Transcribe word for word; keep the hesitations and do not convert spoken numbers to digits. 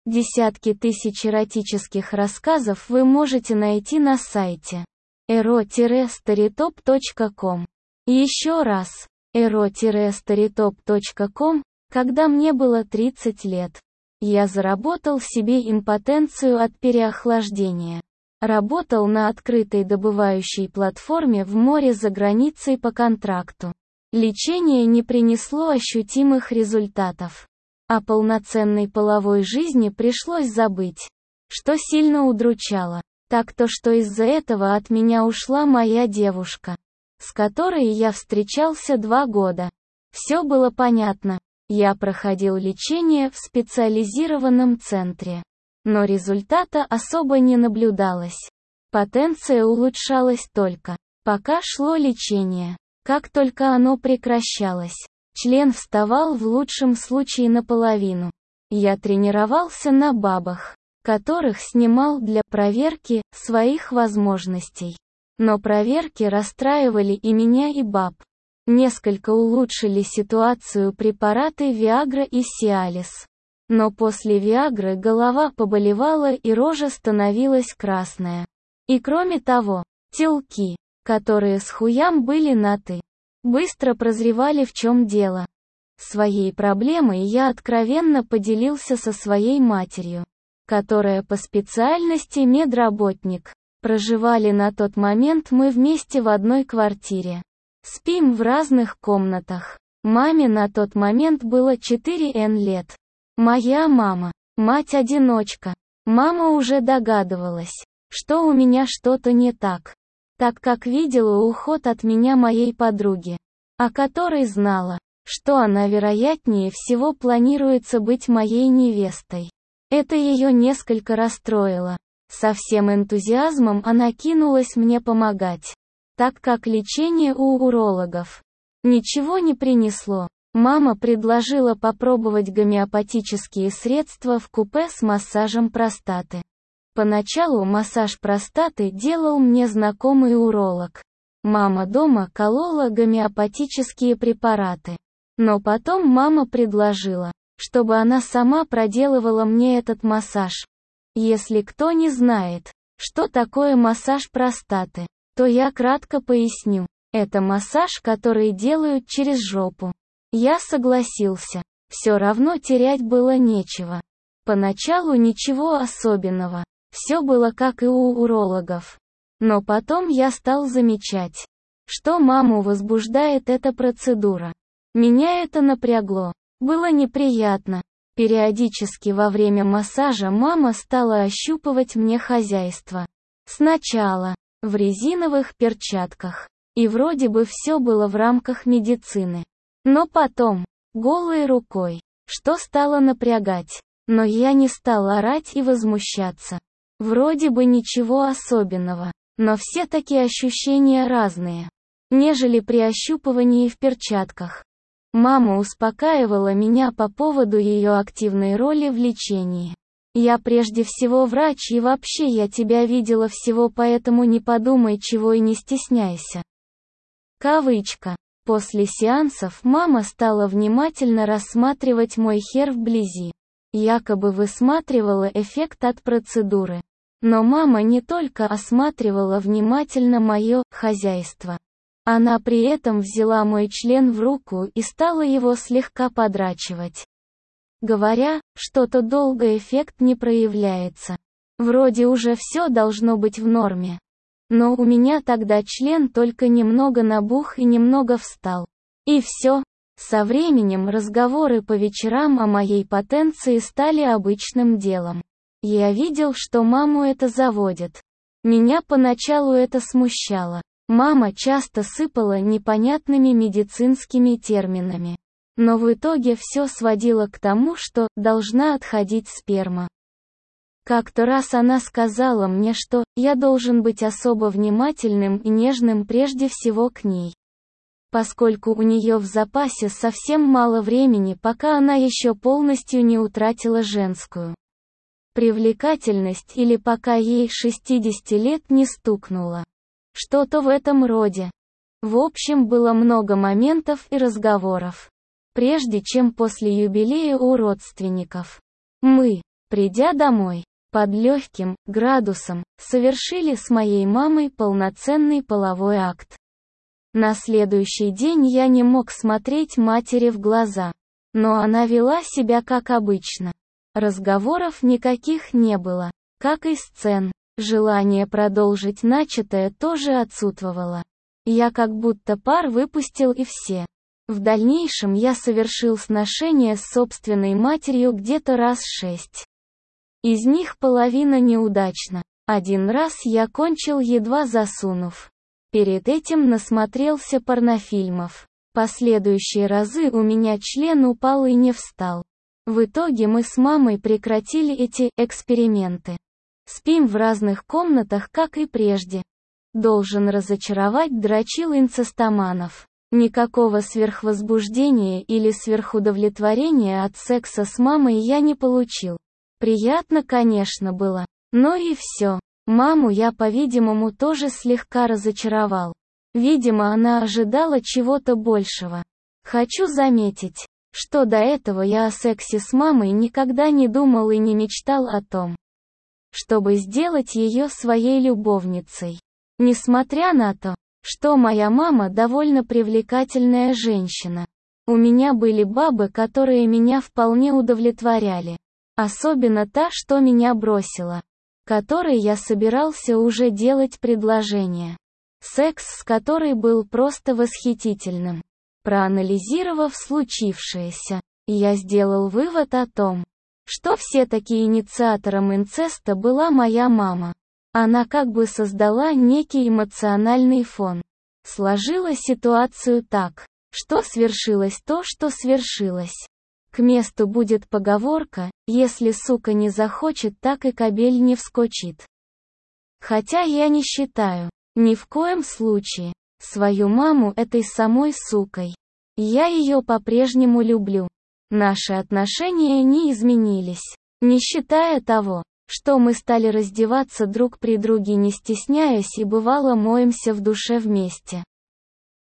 Десятки тысяч эротических рассказов вы можете найти на сайте эро старитоп точка ком. Еще раз, эро старитоп точка ком, когда мне было тридцать лет. Я заработал себе импотенцию от переохлаждения. Работал на открытой добывающей платформе в море за границей по контракту. Лечение не принесло ощутимых результатов. О полноценной половой жизни пришлось забыть, что сильно удручало. Так то, что из-за этого от меня ушла моя девушка, с которой я встречался два года. Все было понятно. Я проходил лечение в специализированном центре. Но результата особо не наблюдалось. Потенция улучшалась только, пока шло лечение. Как только оно прекращалось, член вставал в лучшем случае наполовину. Я тренировался на бабах, которых снимал для проверки своих возможностей. Но проверки расстраивали и меня, и баб. Несколько улучшили ситуацию препараты Виагра и Сиалис. Но после Виагры голова поболевала и рожа становилась красная. И кроме того, телки, которые с хуям были на «ты», быстро прозревали, в чем дело. Своей проблемой я откровенно поделился со своей матерью, которая по специальности медработник. Проживали на тот момент мы вместе в одной квартире. Спим в разных комнатах. Маме на тот момент было четыре лет. Моя мама, мать-одиночка. Мама уже догадывалась, что у меня что-то не так, так как видела уход от меня моей подруги, о которой знала, что она вероятнее всего планируется быть моей невестой. Это ее несколько расстроило. Со всем энтузиазмом она кинулась мне помогать, так как лечение у урологов ничего не принесло. Мама предложила попробовать гомеопатические средства в купе с массажем простаты. Поначалу массаж простаты делал мне знакомый уролог. Мама дома колола гомеопатические препараты. Но потом мама предложила, чтобы она сама проделывала мне этот массаж. Если кто не знает, что такое массаж простаты, то я кратко поясню. Это массаж, который делают через жопу. Я согласился. Все равно терять было нечего. Поначалу ничего особенного. Все было как и у урологов. Но потом я стал замечать, что маму возбуждает эта процедура. Меня это напрягло. Было неприятно. Периодически во время массажа мама стала ощупывать мне хозяйство. Сначала в резиновых перчатках. И вроде бы все было в рамках медицины. Но потом, голой рукой, что стало напрягать. Но я не стала орать и возмущаться. Вроде бы ничего особенного, но все такие ощущения разные, нежели при ощупывании в перчатках. Мама успокаивала меня по поводу ее активной роли в лечении. Я прежде всего врач, и вообще я тебя видела всего, поэтому не подумай чего и не стесняйся. Кавычка. После сеансов мама стала внимательно рассматривать мой хер вблизи. Якобы высматривала эффект от процедуры. Но мама не только осматривала внимательно мое хозяйство. Она при этом взяла мой член в руку и стала его слегка подрачивать, говоря, что-то долго эффект не проявляется. Вроде уже все должно быть в норме. Но у меня тогда член только немного набух и немного встал. И все. Со временем разговоры по вечерам о моей потенции стали обычным делом. Я видел, что маму это заводит. Меня поначалу это смущало. Мама часто сыпала непонятными медицинскими терминами. Но в итоге все сводило к тому, что должна отходить сперма. Как-то раз она сказала мне, что я должен быть особо внимательным и нежным прежде всего к ней, поскольку у нее в запасе совсем мало времени, пока она еще полностью не утратила женскую привлекательность или пока ей шестьдесят лет не стукнуло. Что-то в этом роде. В общем, было много моментов и разговоров, прежде чем после юбилея у родственников мы Придя домой, под легким градусом, совершили с моей мамой полноценный половой акт. На следующий день я не мог смотреть матери в глаза, но она вела себя как обычно. Разговоров никаких не было, как и сцен. Желание продолжить начатое тоже отсутствовало. Я как будто пар выпустил и все. В дальнейшем я совершил сношение с собственной матерью где-то раз шесть. Из них половина неудачно. Один раз я кончил, едва засунув. Перед этим насмотрелся порнофильмов. Последующие разы у меня член упал и не встал. В итоге мы с мамой прекратили эти эксперименты. Спим в разных комнатах, как и прежде. Должен разочаровать дрочил инцестоманов. Никакого сверхвозбуждения или сверхудовлетворения от секса с мамой я не получил. Приятно, конечно, было. Но и все. Маму я, по-видимому, тоже слегка разочаровал. Видимо, она ожидала чего-то большего. Хочу заметить, что до этого я о сексе с мамой никогда не думал и не мечтал о том, чтобы сделать ее своей любовницей. Несмотря на то, что моя мама довольно привлекательная женщина, у меня были бабы, которые меня вполне удовлетворяли. Особенно та, что меня бросила, которой я собирался уже делать предложение. Секс с которой был просто восхитительным. Проанализировав случившееся, я сделал вывод о том, что все-таки инициатором инцеста была моя мама. Она как бы создала некий эмоциональный фон. Сложила ситуацию так, что свершилось то, что свершилось. К месту будет поговорка: если сука не захочет, так и кобель не вскочит. Хотя я не считаю, ни в коем случае, свою маму этой самой сукой. Я ее по-прежнему люблю. Наши отношения не изменились, не считая того, что мы стали раздеваться друг при друге, не стесняясь, и бывало моемся в душе вместе.